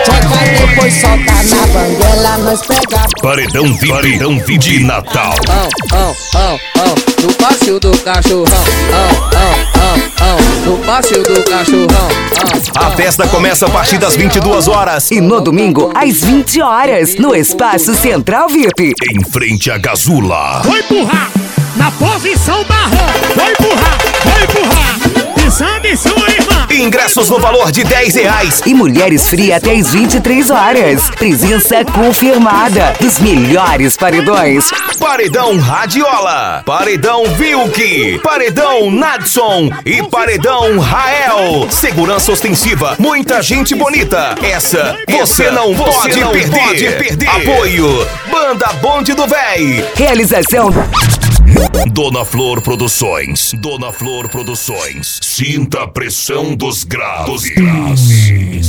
Tcheca depois solta na banguela, nós pega. Paredão VIP de Natal. No pátio do cachorrão. No pátio do cachorrão. A festa começa a partir das 22 horas. E no domingo, às 20 horas, no Espaço Central VIP. Em frente à Gazula. Vou empurrar na posição da rã. Vou empurrar. Pisando em sua irmã. Ingressos no valor de R$10. E Mulheres Free até às 23 horas. Presença confirmada dos melhores paredões. Paredão Radiola, Paredão Vilk, Paredão Nadson e Paredão Rael. Segurança ostensiva, muita gente bonita. Essa você não pode perder. Apoio, Banda Bonde do Véi. Realização Dona Flor Produções. Sinta a pressão dos graves.